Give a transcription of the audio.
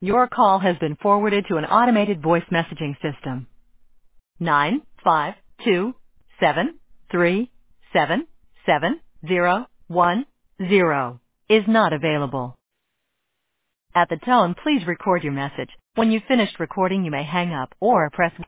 Your call has been forwarded to an automated voice messaging system. 952-737-7010 is not available. At the tone, please record your message. When you've finished recording, you may hang up or press